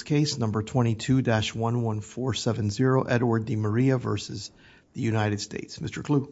case, number 22-11470, Edward DeMaria versus the United States. Mr. Kluge.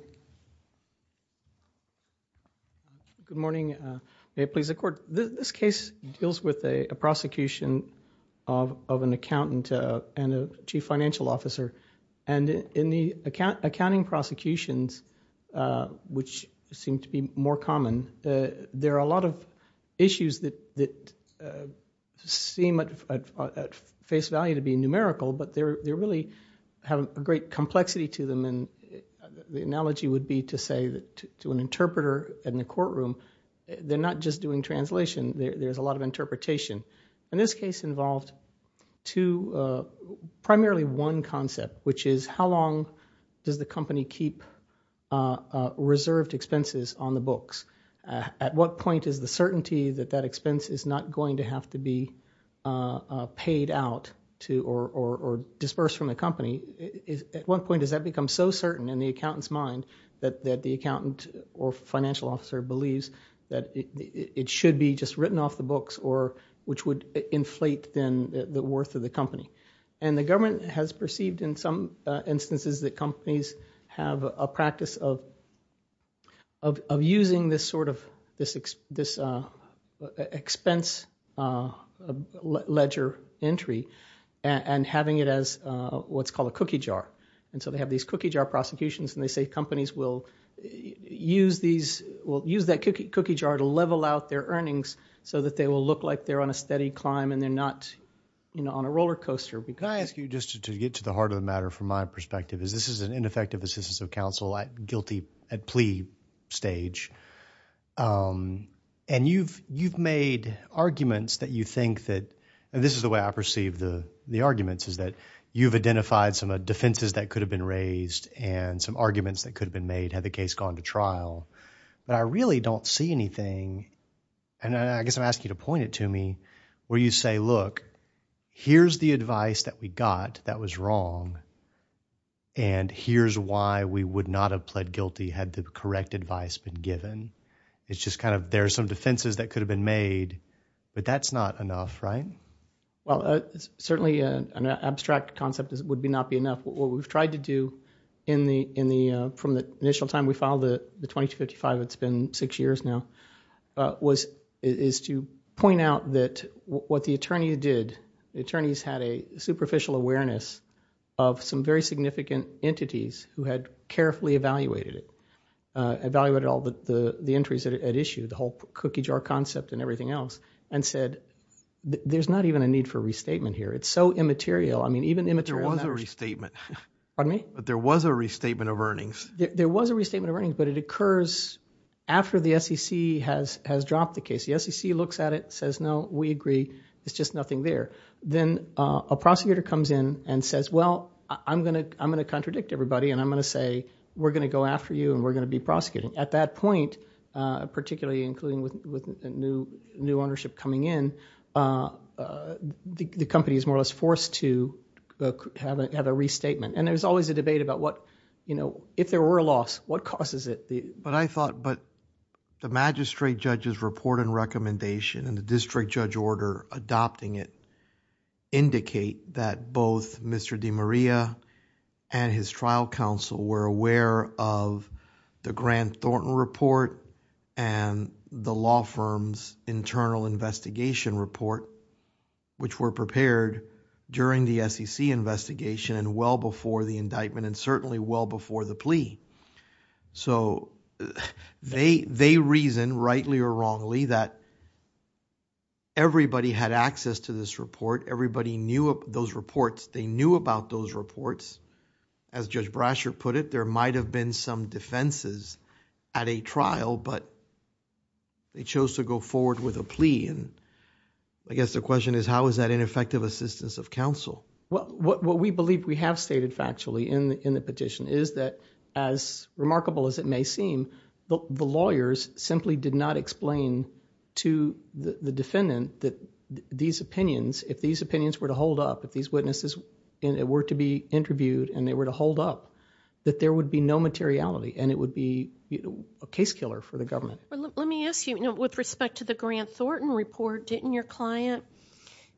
Good morning. May it please the Court. This case deals with a prosecution of an accountant and a chief financial officer. And in the accounting prosecutions, which seem to be more common, there are a lot of issues that seem at face value to be numerical, but they really have a great complexity to them. And the analogy would be to say that to an interpreter in the courtroom, they're not just doing translation, there's a lot of interpretation. And this case involved primarily one concept, which is how long does the company keep reserved expenses on the books? At what point is the certainty that expense is not going to have to be paid out to or dispersed from the company? At what point does that become so certain in the accountant's mind that the accountant or financial officer believes that it should be just written off the books, or which would inflate then the worth of the company? And the government has perceived in some instances that companies have a practice of using this sort of this expense ledger entry and having it as what's called a cookie jar. And so they have these cookie jar prosecutions, and they say companies will use that cookie jar to level out their earnings so that they will look like they're on a steady climb and they're not, on a roller coaster. Can I ask you, just to get to the heart of the matter from my perspective, is this is an ineffective assistance of counsel at plea stage, and you've made arguments that you think that, and this is the way I perceive the arguments, is that you've identified some defenses that could have been raised and some arguments that could have been made had the case gone to trial. But I really don't see anything, and I guess I'm asking you to point it to me, where you say, look, here's the advice that we got that was wrong, and here's why we would not have pled guilty had the correct advice been given. It's just kind of, there are some defenses that could have been made, but that's not enough, right? Well, certainly an abstract concept would not be enough. What we've tried to do from the initial time we filed the 2255, it's been 6 years now, is to point out that what the attorneys did, the attorneys had a superficial awareness of some very significant entities who had carefully evaluated it, evaluated all the entries at issue, the whole cookie jar concept and everything else, and said, there's not even a need for restatement here. It's so immaterial. I mean, even immaterial matters. There was a restatement. Pardon me? But there was a restatement of earnings. There was a restatement of earnings, but it occurs after the SEC has dropped the case. The SEC looks at it, says, no, we agree, it's just nothing there. Then a prosecutor comes in and says, well, I'm going to contradict everybody, and I'm going to say, we're going to go after you and we're going to be prosecuting. At that point, particularly including with new ownership coming in, the company is more or less forced to have a restatement. And there's always a debate about what, if there were a loss, what causes it? But the magistrate judge's report and recommendation and the district judge order adopting it indicate that both Mr. DeMaria and his trial counsel were aware of the Grant Thornton report and the law firm's internal investigation report, which were prepared during the SEC investigation and well before the indictment and certainly well before the plea. So they reason, rightly or wrongly, that everybody had access to this report. Everybody knew those reports. They knew about those reports. As Judge Brasher put it, there might have been some defenses at a trial, but they chose to go forward with a plea. And I guess the question is, how is that ineffective assistance of counsel? Well, what we believe we have stated factually in the petition is that, as remarkable as it may seem, the lawyers simply did not explain to the defendant that these opinions, if these opinions were to hold up, if these witnesses were to be interviewed and they were to hold up, that there would be no materiality and it would be a case killer for the government. Well, let me ask you, with respect to the Grant Thornton report, didn't your client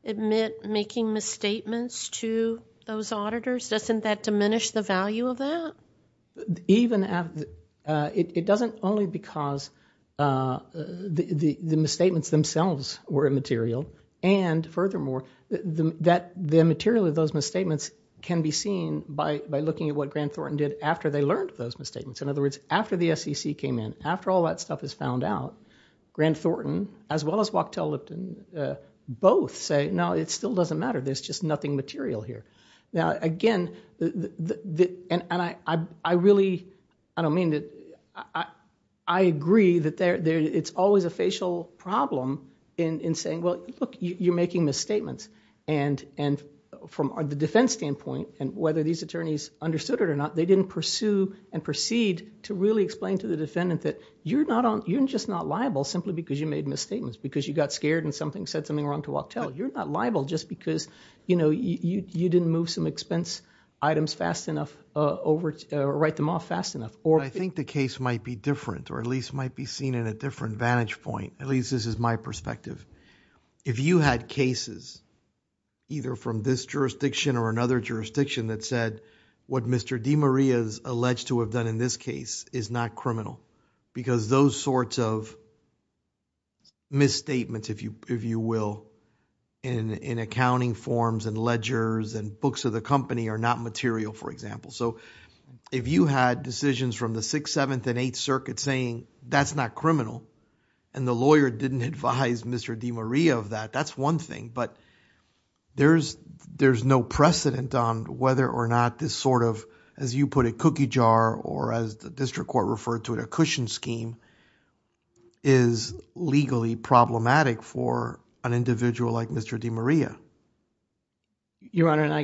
admit making misstatements to those auditors? Doesn't that diminish the value of that? Even after, it doesn't, only because the misstatements themselves were immaterial, and furthermore, that the material of those misstatements can be seen by looking at what Grant Thornton did after they learned of those misstatements. In other words, after the SEC came in, after all that stuff is found out, Grant Thornton, as well as Wachtell Lipton, both say, no, it still doesn't matter. There's just nothing material here. Now, again, I really, I don't mean that, I agree that it's always a facial problem in saying, well, look, you're making misstatements. And from the defense standpoint, and whether these attorneys understood it or not, they didn't pursue and proceed to really explain to the defendant that you're just not liable simply because you made misstatements, because you got scared and said something wrong to Wachtell. You're not liable just because, you didn't move some expense items fast enough or write them off fast enough. Or I think the case might be different, or at least might be seen in a different vantage point. At least this is my perspective. If you had cases, either from this jurisdiction or another jurisdiction, that said what Mr. DeMaria is alleged to have done in this case is not criminal, because those sorts of misstatements, if you will, in accounting forms and ledgers and books of the company are not material, for example. So if you had decisions from the 6th, 7th, and 8th Circuit saying that's not criminal, and the lawyer didn't advise Mr. DeMaria of that, that's one thing. But there's no precedent on whether or not this sort of, as you put it, cookie jar, or as the district court referred to it, a cushion scheme, is legally problematic for an individual like Mr. DeMaria. Your Honor,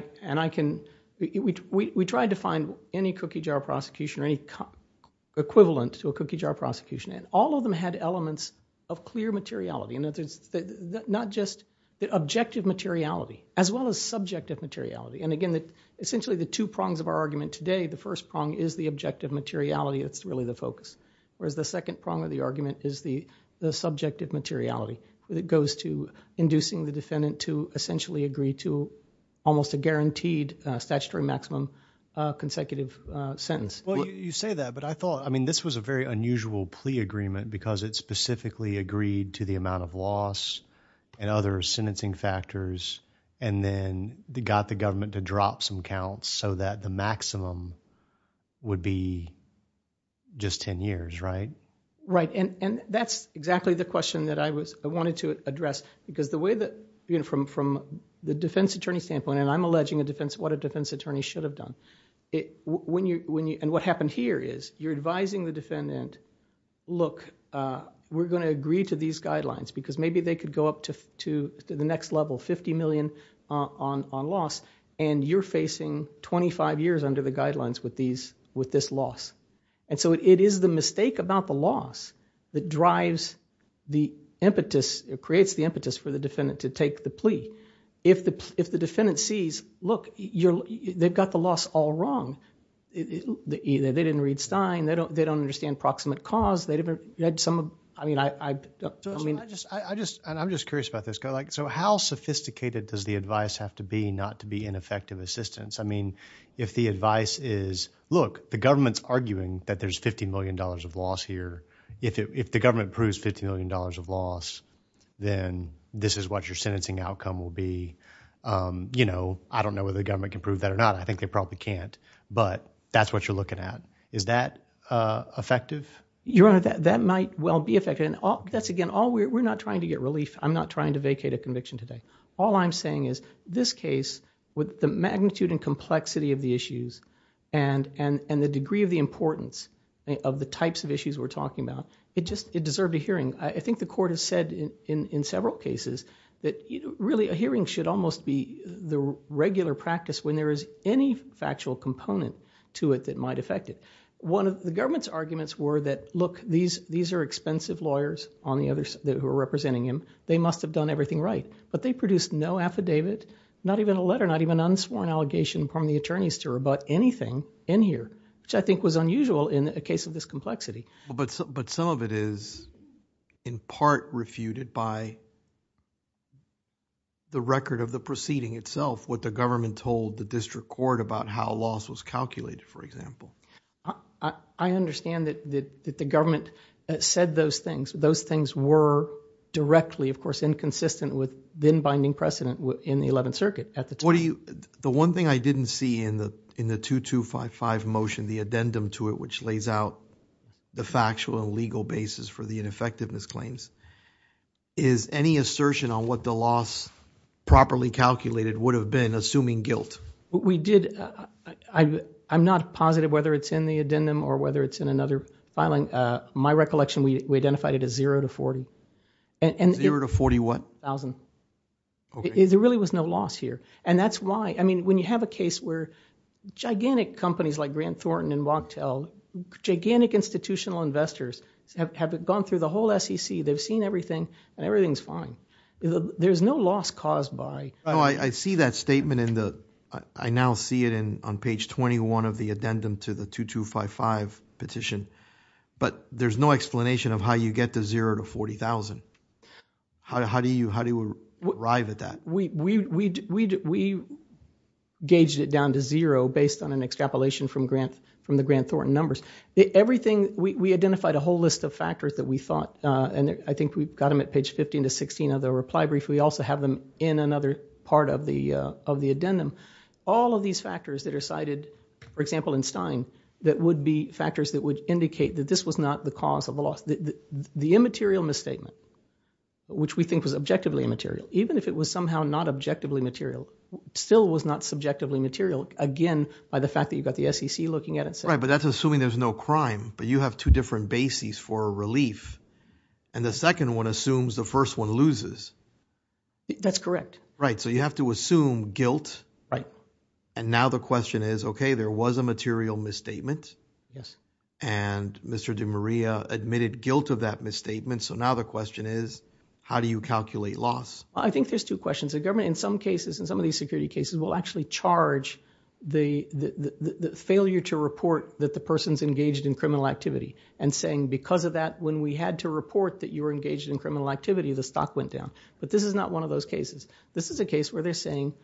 we tried to find any cookie jar prosecution or any equivalent to a cookie jar prosecution, and all of them had elements of clear materiality. And it's not just the objective materiality, as well as subjective materiality. And again, essentially the two prongs of our argument today, the first prong is the objective materiality. That's really the focus. Whereas the second prong of the argument is the subjective materiality. It goes to inducing the defendant to essentially agree to almost a guaranteed statutory maximum consecutive sentence. Well, you say that, but I thought, this was a very unusual plea agreement because it specifically agreed to the amount of loss and other sentencing factors, and then got the government to drop some counts so that the maximum would be just 10 years, right? Right, and that's exactly the question that I wanted to address, because the way that, from the defense attorney standpoint, and I'm alleging what a defense attorney should have done. And what happened here is you're advising the defendant, look, we're going to agree to these guidelines because maybe they could go up to the next level, $50 million on loss, and you're facing 25 years under the guidelines with this loss. And so it is the mistake about the loss that drives the impetus, it creates the impetus for the defendant to take the plea. If the defendant sees, look, they've got the loss all wrong. They didn't read Stein. They don't understand proximate cause. They never read some of. I'm just curious about this. So how sophisticated does the advice have to be not to be ineffective assistance? If the advice is, look, the government's arguing that there's $50 million of loss here. If the government proves $50 million of loss, then this is what your sentencing outcome will be. I don't know whether the government can prove that or not. I think they probably can't. But that's what you're looking at. Is that effective? Your Honor, that might well be effective. And that's, again, we're not trying to get relief. I'm not trying to vacate a conviction today. All I'm saying is this case, with the magnitude and complexity of the issues and the degree of the importance of the types of issues we're talking about, it deserved a hearing. I think the court has said in several cases that really a hearing should almost be the regular practice when there is any factual component to it that might affect it. One of the government's arguments were that, look, these are expensive lawyers on the other side who are representing him. They must have done everything right. But they produced no affidavit, not even a letter, not even an unsworn allegation from the attorneys to rebut anything in here, which I think was unusual in a case of this complexity. But some of it is in part refuted by the record of the proceeding itself, what the government told the district court about how loss was calculated, for example. I understand that the government said those things. Those things were directly, of course, inconsistent with then binding precedent in the 11th Circuit at the time. The one thing I didn't see in the 2255 motion, the addendum to it, which lays out the factual and legal basis for the ineffectiveness claims, is any assertion on what the loss properly calculated would have been, assuming guilt. We did. I'm not positive whether it's in the addendum or whether it's in another filing. My recollection, we identified it as 0 to 40. 0 to 40 what? Thousand. Okay. There really was no loss here. And that's why, I mean, when you have a case where gigantic companies like Grant Thornton and Wachtell, gigantic institutional investors have gone through the whole SEC, they've seen everything, and everything's fine. There's no loss caused by... No, I see that statement in the... I now see it on page 21 of the addendum to the 2255 petition, but there's no explanation of how you get to 0 to 40,000. How do you arrive at that? We gauged it down to 0 based on an extrapolation from the Grant Thornton numbers. Everything, we identified a whole list of factors that we thought, and I think we've got them at page 15 to 16 of the reply brief. We also have them in another part of the addendum. All of these factors that are cited, for example, in Stein, that would be factors that would indicate that this was not the cause of the loss. The immaterial misstatement, which we think was objectively immaterial, even if it was somehow not objectively material, still was not subjectively material, again, by the fact that you've got the SEC looking at it. Right, but that's assuming there's no crime, but you have two different bases for relief, and the second one assumes the first one loses. That's correct. Right, so you have to assume guilt. Right. And now the question is, okay, there was a material misstatement. Yes. And Mr. DeMaria admitted guilt of that misstatement, so now the question is, how do you calculate loss? I think there's two questions. The government, in some cases, in some of these security cases, will actually charge the failure to report that the person's engaged in criminal activity and saying, because of that, when we had to report that you were engaged in criminal activity, the stock went down. But this is not one of those cases. This is a case where they're saying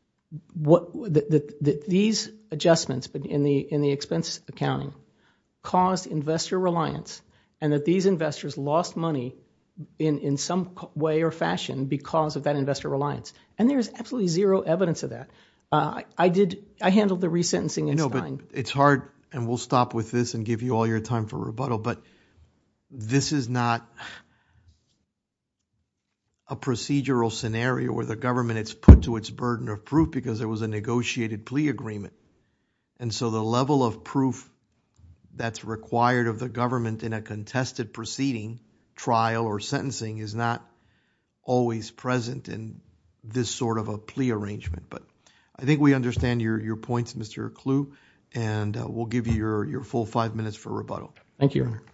that these adjustments in the expense accounting caused investor reliance and that these investors lost money in some way or fashion because of that investor reliance. And there's absolutely zero evidence of that. I handled the resentencing in Stein. But it's hard, and we'll stop with this and give you all your time for rebuttal, but this is not a procedural scenario where the government is put to its burden of proof because there was a negotiated plea agreement. And so the level of proof that's required of the government in a contested proceeding, trial or sentencing, is not always present in this sort of a plea arrangement. But I think we understand your points, Mr. Kluh, and we'll give you your full 5 minutes for rebuttal. Thank you, Your Honor.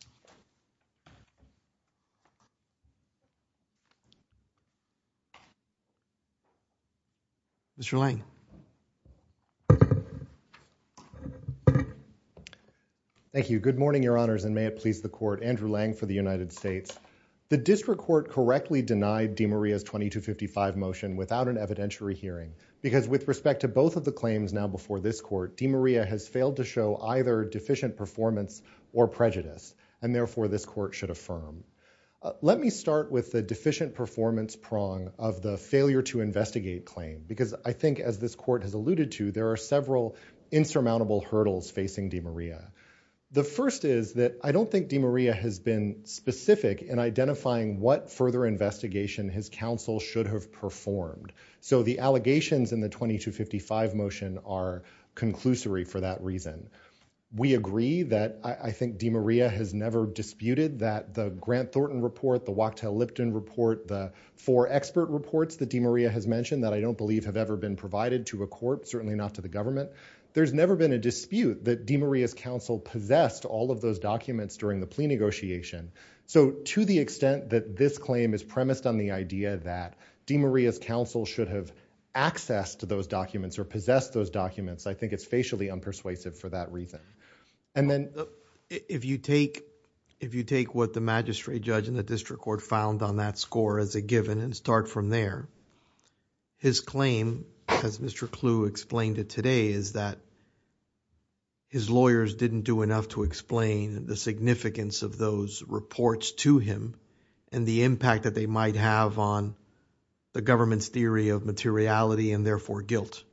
Mr. Lang. Thank you. Good morning, Your Honors, and may it please the Court. Andrew Lang for the United States. The District Court correctly denied DeMaria's 2255 motion without an evidentiary hearing because with respect to both of the claims now before this Court, DeMaria has failed to show either deficient performance or prejudice, and therefore this Court should affirm. Let me start with the deficient performance prong of the failure to investigate claim, because I think, as this Court has alluded to, there are several insurmountable hurdles facing DeMaria. The first is that I don't think DeMaria has been specific in identifying what further investigation his counsel should have performed. So the allegations in the 2255 motion are conclusory for that reason. We agree that I think DeMaria has never disputed that the Grant Thornton report, the Wachtell-Lipton report, the 4 expert reports that DeMaria has mentioned that I don't believe have ever been provided to a court, certainly not to the government. There's never been a dispute that DeMaria's counsel possessed all of those documents during the plea negotiation. So to the extent that this claim is premised on the idea that DeMaria's counsel should have accessed those documents or possessed those documents, I think it's facially unpersuasive for that reason. And then if you take what the magistrate judge and the district court found on that score as a given and start from there, his claim, as Mr. Clue explained it today, is that his lawyers didn't do enough to explain the significance of those reports to him and the impact that they might have on the government's theory of materiality and therefore guilt.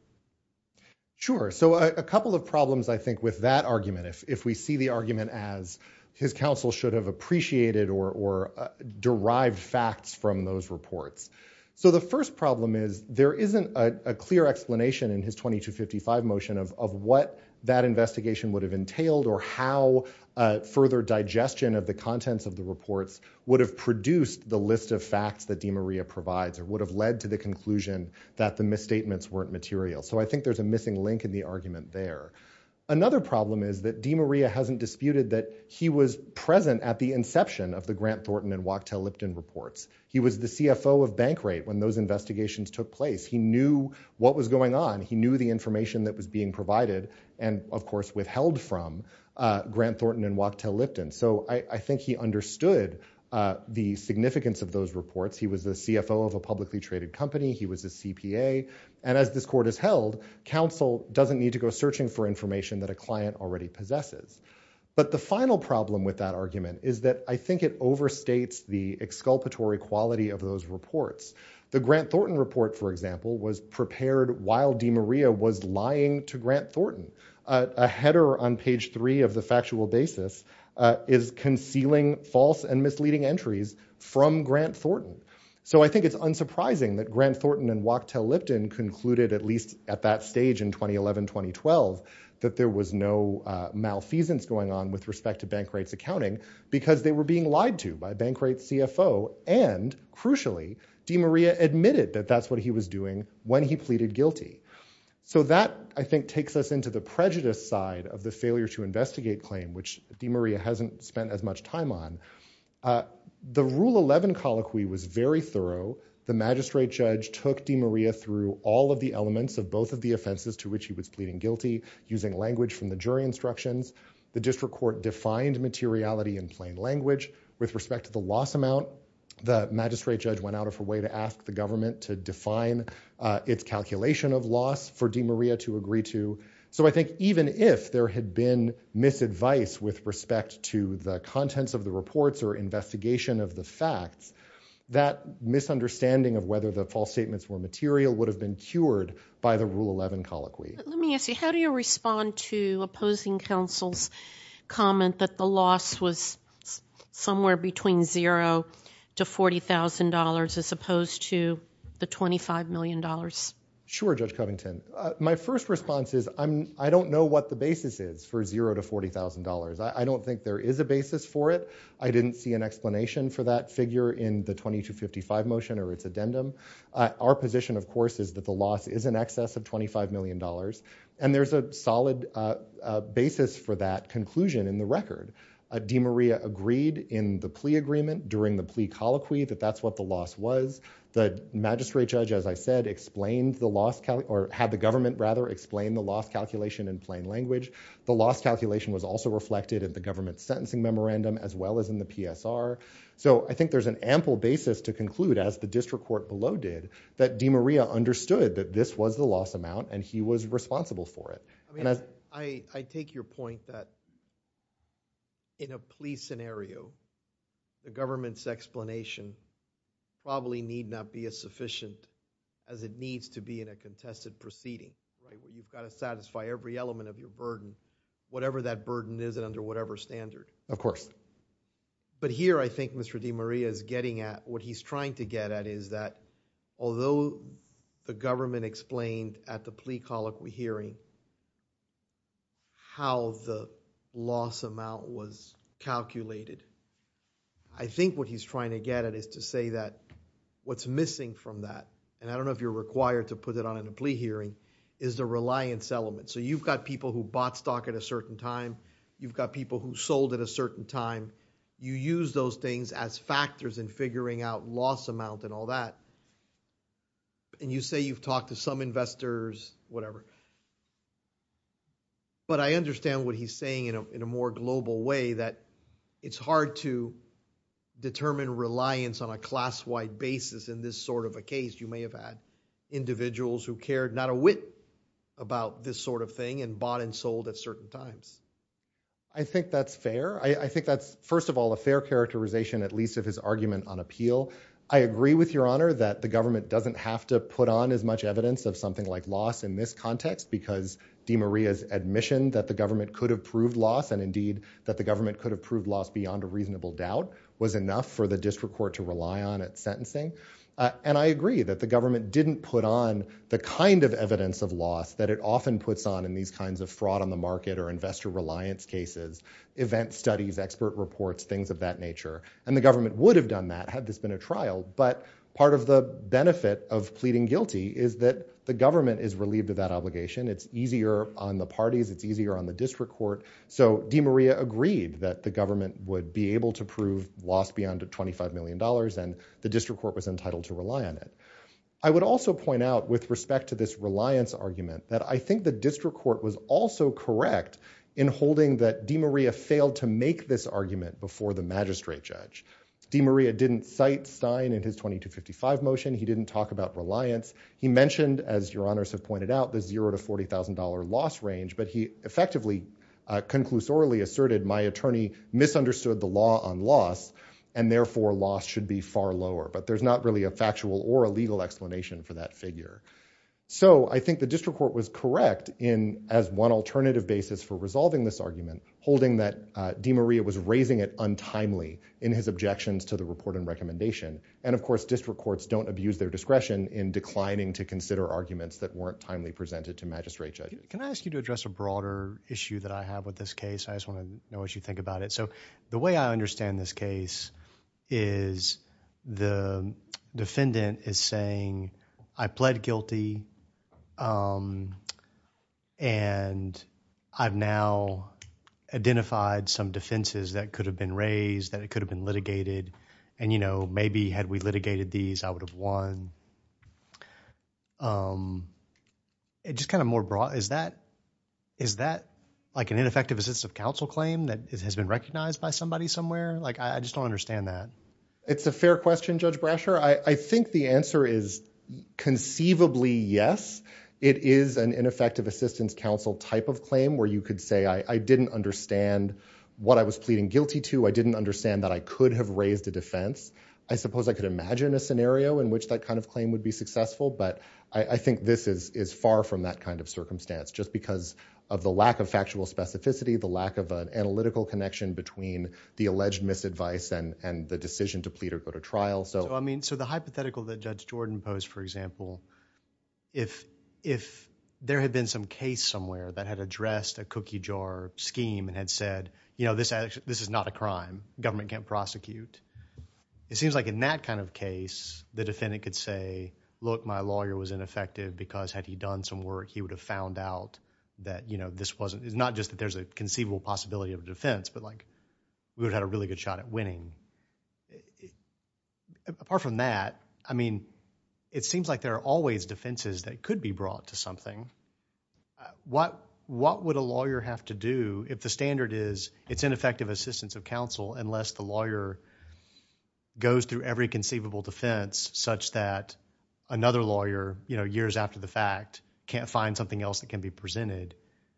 Sure. So a couple of problems, I think, with that argument, if we see the argument as his counsel should have appreciated or derived facts from those reports. So the first problem is there isn't a clear explanation in his 2255 motion of what that investigation would have entailed or how further digestion of the contents of the reports would have produced the list of facts that DiMaria provides or would have led to the conclusion that the misstatements weren't material. So I think there's a missing link in the argument there. Another problem is that DiMaria hasn't disputed that he was present at the inception of the Grant Thornton and Wachtell Lipton reports. He was the CFO of Bankrate when those investigations took place. He knew what was going on. He knew the information that was being provided and, of course, withheld from Grant Thornton and Wachtell Lipton. So I think he understood the significance of those reports. He was the CFO of a publicly traded company. He was a CPA. And as this court has held, counsel doesn't need to go searching for information that a client already possesses. But the final problem with that argument is that I think it overstates the exculpatory quality of those reports. The Grant Thornton report, for example, was prepared while DiMaria was lying to Grant Thornton. A header on page 3 of the factual basis is concealing false and misleading entries from Grant Thornton. So I think it's unsurprising that Grant Thornton and Wachtell Lipton concluded, at least at that stage in 2011-2012, that there was no malfeasance going on with respect to Bankrate's accounting because they were being lied to by Bankrate's CFO. And, crucially, DiMaria admitted that that's what he was doing when he pleaded guilty. So that, I think, takes us into the prejudice side of the failure to investigate claim, which DiMaria hasn't spent as much time on. The Rule 11 colloquy was very thorough. The magistrate judge took DiMaria through all of the elements of both of the offenses to which he was pleading guilty, using language from the jury instructions. The district court defined materiality in plain language. With respect to the loss amount, the magistrate judge went out of her way to ask the government to define its calculation of loss for DiMaria to agree to. So I think even if there had been misadvice with respect to the contents of the reports or investigation of the facts, that misunderstanding of whether the false statements were material would have been cured by the Rule 11 colloquy. Let me ask you, how do you respond to opposing counsel's comment that the loss was somewhere between $0 to $40,000 as opposed to the $25 million? Sure, Judge Covington. My first response is I don't know what the basis is for $0 to $40,000. I don't think there is a basis for it. I didn't see an explanation for that figure in the 2255 motion or its addendum. Our position, of course, is that the loss is in excess of $25 million, and there's a solid basis for that conclusion in the record. DiMaria agreed in the plea agreement during the plea colloquy that that's what the loss was. The magistrate judge, as I said, explained the loss, or had the government rather explain the loss calculation in plain language. The loss calculation was also reflected in the government's sentencing memorandum as well as in the PSR. So I think there's an ample basis to conclude, as the district court below did, that DiMaria understood that this was the loss amount and he was responsible for it. I take your point that in a plea scenario, the government's explanation probably need not be as sufficient as it needs to be in a contested proceeding, right? Where you've got to satisfy every element of your burden, whatever that burden is and under whatever standard. Of course. But here I think Mr. DiMaria is getting at, what he's trying to get at is that although the government explained at the plea colloquy hearing how the loss amount was calculated, I think what he's trying to get at is to say that what's missing from that, and I don't know if you're required to put it on in a plea hearing, is the reliance element. So you've got people who bought stock at a certain time. You've got people who sold at a certain time. You use those things as factors in figuring out loss amount and all that. And you say you've talked to some investors, whatever. But I understand what he's saying in a more global way, that it's hard to determine reliance on a class-wide basis in this sort of a case. You may have had individuals who cared not a whit about this sort of thing and bought and sold at certain times. I think that's fair. I think that's, first of all, a fair characterization, at least of his argument on appeal. I agree with Your Honor that the government doesn't have to put on as much evidence of something like loss in this context, because DeMaria's admission that the government could have proved loss, and indeed that the government could have proved loss beyond a reasonable doubt, was enough for the district court to rely on at sentencing. And I agree that the government didn't put on the kind of evidence of loss that it often puts on in these kinds of fraud on the market or investor reliance cases, event studies, expert reports, things of that nature. And the government would have done that had this been a trial. But part of the benefit of pleading guilty is that the government is relieved of that obligation. It's easier on the parties. It's easier on the district court. So DeMaria agreed that the government would be able to prove loss beyond $25 million, and the district court was entitled to rely on it. I would also point out, with respect to this reliance argument, that I think the district court was also correct in holding that DeMaria failed to make this argument before the magistrate judge. DeMaria didn't cite Stein in his 2255 motion. He didn't talk about reliance. He mentioned, as Your Honors have pointed out, the $0 to $40,000 loss range, but he effectively conclusorily asserted my attorney misunderstood the law on loss, and therefore loss should be far lower. But there's not really a factual or a legal explanation for that figure. So I think the district court was correct in, as one alternative basis for resolving this argument, holding that DeMaria was raising it untimely in his objections to the report and recommendation. And of course, district courts don't abuse their discretion in declining to consider arguments that weren't timely presented to magistrate judges. Can I ask you to address a broader issue that I have with this case? I just want to know what you think about it. So the way I understand this case is the defendant is saying, I pled guilty, and I've now identified some defenses that could have been raised, that it could have been litigated, and, you know, maybe had we litigated these, I would have won. It just kind of more broad. Is that like an ineffective assistance of counsel claim that has been recognized by somebody somewhere? Like, I just don't understand that. It's a fair question, Judge Brasher. I think the answer is conceivably yes. It is an ineffective assistance counsel type of claim where you could say, I didn't understand what I was pleading guilty to. I didn't understand that I could have raised a defense. I suppose I could imagine a scenario in which that kind of claim would be successful, but I think this is far from that kind of circumstance, just because of the lack of factual specificity, the lack of an analytical connection between the alleged misadvice and the decision to plead or go to trial. So the hypothetical that Judge Jordan posed, for example, if there had been some case somewhere that had addressed a cookie jar scheme and had said, you know, this is not a crime, government can't prosecute. It seems like in that kind of case, the defendant could say, look, my lawyer was ineffective because had he done some work, he would have found out that, you know, this wasn't, it's not just that there's a conceivable possibility of a defense, but like we would have had a really good shot at winning. Apart from that, I mean, it seems like there are always defenses that could be brought to something. What would a lawyer have to do if the standard is it's ineffective assistance of counsel unless the lawyer goes through every conceivable defense such that another lawyer, you know, years after the fact can't find something else that can be presented?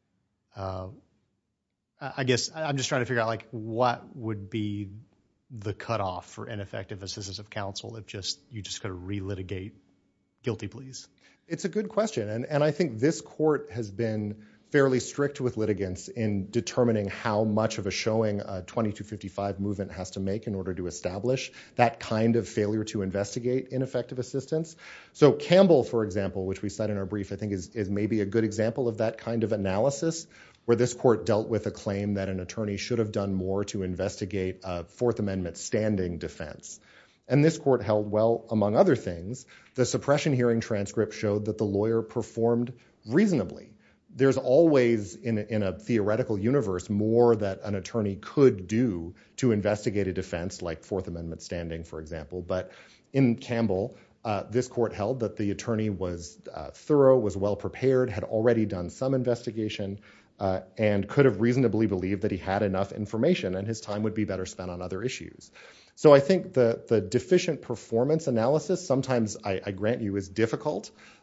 I guess I'm just trying to figure out like what would be the cutoff for ineffective assistance of counsel if you just could relitigate guilty pleas. It's a good question, and I think this court has been fairly strict with litigants in determining how much of a showing a 2255 movement has to make in order to establish that kind of failure to investigate ineffective assistance. So Campbell, for example, which we cite in our brief, I think is maybe a good example of that kind of analysis, where this court dealt with a claim that an attorney should have done more to investigate a Fourth Amendment standing defense. And this court held, well, among other things, the suppression hearing transcript showed that the lawyer performed reasonably. There's always, in a theoretical universe, more that an attorney could do to investigate a defense, like Fourth Amendment standing, for example. But in Campbell, this court held that the attorney was thorough, was well prepared, had already done some investigation, and could have reasonably believed that he had enough information and his time would be better spent on other issues. So I think the deficient performance analysis, sometimes I grant you, is difficult.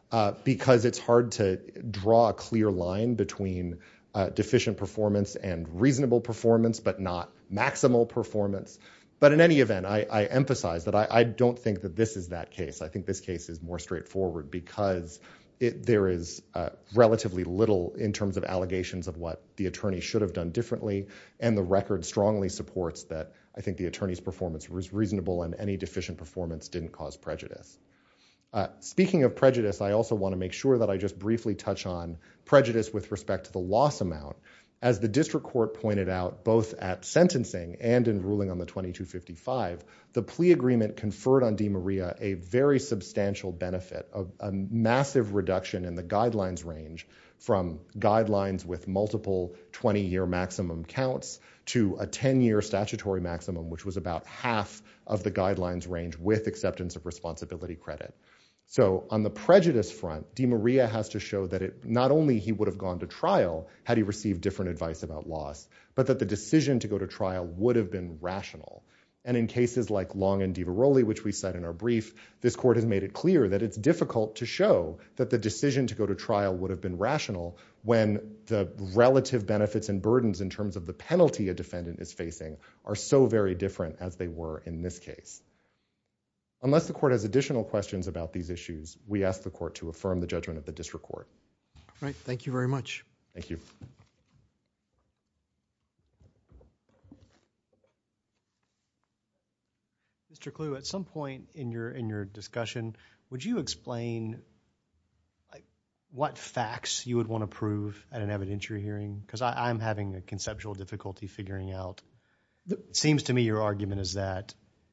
because it's hard to draw a clear line between deficient performance and reasonable performance, but not maximal performance. But in any event, I emphasize that I don't think that this is that case. I think this case is more straightforward because there is relatively little in terms of allegations of what the attorney should have done differently, and the record strongly supports that I think the attorney's performance was reasonable and any deficient performance didn't cause prejudice. Speaking of prejudice, I also want to make sure that I just briefly touch on prejudice with respect to the loss amount. As the district court pointed out, both at sentencing and in ruling on the 2255, the plea agreement conferred on DeMaria a very substantial benefit, a massive reduction in the guidelines range from guidelines with multiple 20-year maximum counts to a 10-year statutory maximum, which was about half of the guidelines range with acceptance of responsibility credit. So on the prejudice front, DeMaria has to show that not only he would have gone to trial had he received different advice about loss, but that the decision to go to trial would have been rational. And in cases like Long and DiVaroli, which we cite in our brief, this court has made it clear that it's difficult to show that the decision to go to trial would have been rational when the relative benefits and burdens in terms of the penalty a defendant is facing are so very different as they were in this case. Unless the court has additional questions about these issues, we ask the court to affirm the judgment of the district court. All right, thank you very much. Thank you. Mr. Clue, at some point in your discussion, would you explain what facts you would want to prove at an evidentiary hearing? Because I'm having a conceptual difficulty figuring out. It seems to me your argument is that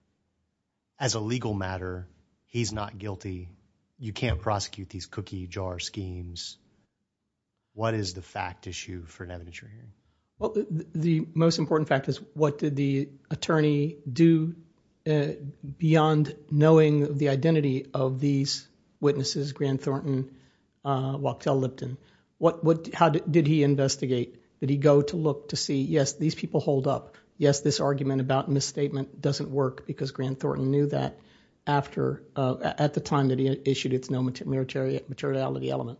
as a legal matter, he's not guilty. You can't prosecute these cookie jar schemes. What is the fact issue for an evidentiary hearing? Well, the most important fact is what did the attorney do beyond knowing the identity of these witnesses, Grant Thornton, Wachtell Lipton? How did he investigate? Did he go to look to see, yes, these people hold up. Yes, this argument about misstatement doesn't work because Grant Thornton knew that at the time that he issued its no materiality element.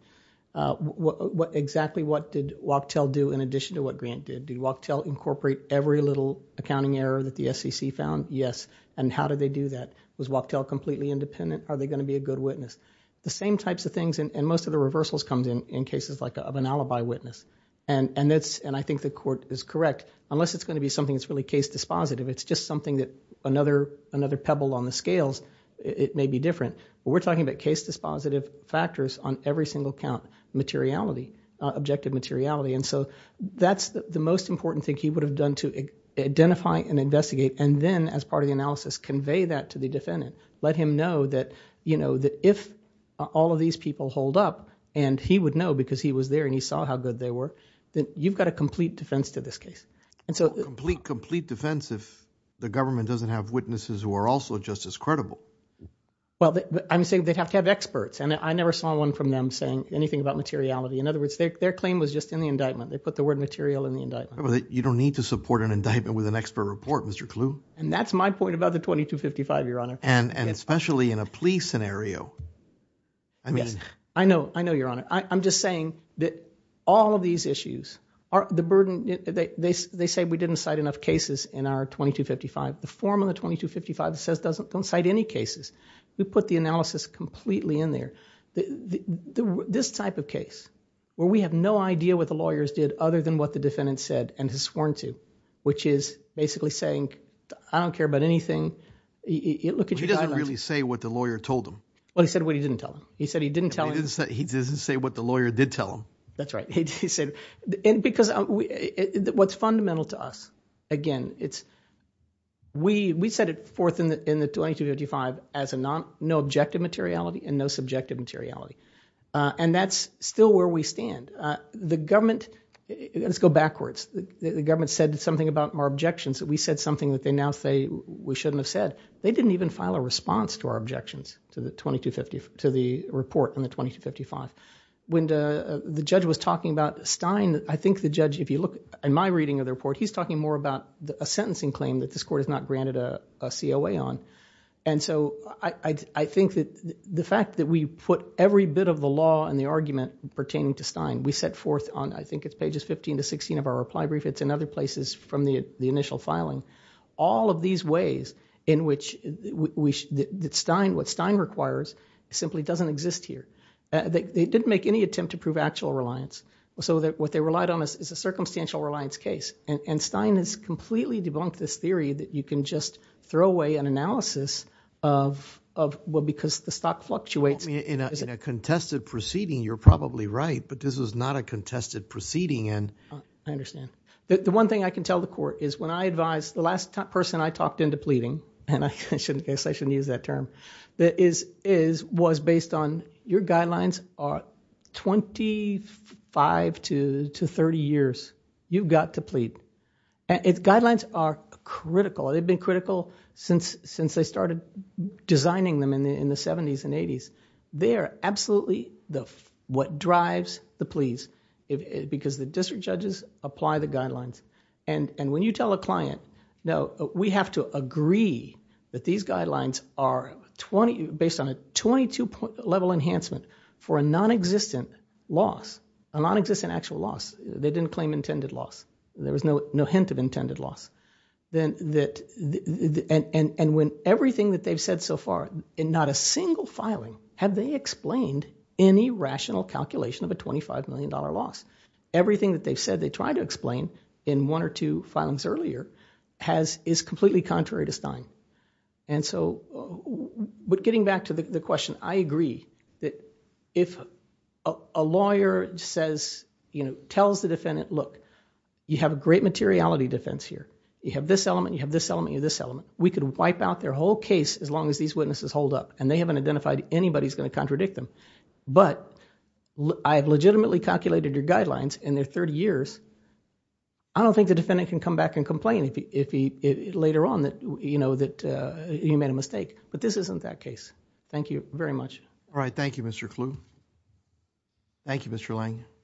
Exactly what did Wachtell do in addition to what Grant did? Did Wachtell incorporate every little accounting error that the SEC found? Yes. And how did they do that? Was Wachtell completely independent? Are they going to be a good witness? The same types of things, and most of the reversals comes in cases like of an alibi witness. And I think the court is correct. Unless it's going to be something that's really case dispositive, it's just something that another pebble on the scales, it may be different. But we're talking about case dispositive factors on every single count, materiality, objective materiality. And so that's the most important thing he would have done to identify and investigate, and then as part of the analysis, convey that to the defendant. Let him know that, that if all of these people hold up, and he would know because he was there and he saw how good they were, then you've got a complete defense to this case. And so complete defense if the government doesn't have witnesses who are also just as credible. Well, I'm saying they'd have to have experts, and I never saw one from them saying anything about materiality. In other words, their claim was just in the indictment. They put the word material in the indictment. Well, you don't need to support an indictment with an expert report, Mr. Clue. And that's my point about the 2255, Your Honor. And especially in a plea scenario. I mean, yes, I know, Your Honor. I'm just saying that all of these issues are the burden. They say we didn't cite enough cases in our 2255. The form on the 2255 says don't cite any cases. We put the analysis completely in there. This type of case, where we have no idea what the lawyers did other than what the defendant said and has sworn to, which is basically saying, I don't care about anything. Look at your guidelines. He doesn't really say what the lawyer told him. Well, he said what he didn't tell him. He said he didn't tell him. He doesn't say what the lawyer did tell him. That's right. He said, and because what's fundamental to us, again, it's we set it forth in the 2255 as a no objective materiality and no subjective materiality, and that's still where we stand. The government, let's go backwards. The government said something about our objections. We said something that they now say we shouldn't have said. They didn't even file a response to our objections to the 2250 to the report in the 2255. When the judge was talking about Stein, I think the judge, if you look in my reading of the report, he's talking more about a sentencing claim that this court has not granted a COA on. And so I think that the fact that we put every bit of the law and the argument pertaining to Stein, we set forth on, I think it's pages 15 to 16 of our reply brief, it's in other places from the initial filing, all of these ways in which what Stein requires simply doesn't exist here. They didn't make any attempt to prove actual reliance. So that what they relied on is a circumstantial reliance case. And Stein has completely debunked this theory that you can just throw away an analysis of because the stock fluctuates. In a contested proceeding, you're probably right, but this was not a contested proceeding. And I understand. The one thing I can tell the court is when I advised the last person I talked into pleading, and I shouldn't use that term, that was based on your guidelines are 25 to 30 years. You've got to plead. And guidelines are critical. They've been critical since they started designing them in the 70s and 80s. They are absolutely what drives the pleas, because the district judges apply the guidelines. And when you tell a client, no, we have to agree that these guidelines are based on a 22-point level enhancement for a non-existent loss, a non-existent actual loss. They didn't claim intended loss. There was no hint of intended loss. And when everything that they've said so far, in not a single filing, have they explained any rational calculation of a $25 million loss. Everything that they've said they tried to explain in one or two filings earlier is completely contrary to Stein. And so, but getting back to the question, I agree that if a lawyer says, tells the defendant, look, you have a great materiality defense here. You have this element, you have this element, you have this element. We could wipe out their whole case as long as these witnesses hold up, and they haven't identified anybody who's going to contradict them. But I have legitimately calculated your guidelines in their 30 years. I don't think the defendant can come back and complain if he later on that he made a mistake. But this isn't that case. Thank you very much. All right. Thank you, Mr. Kluh. Thank you, Mr. Lang.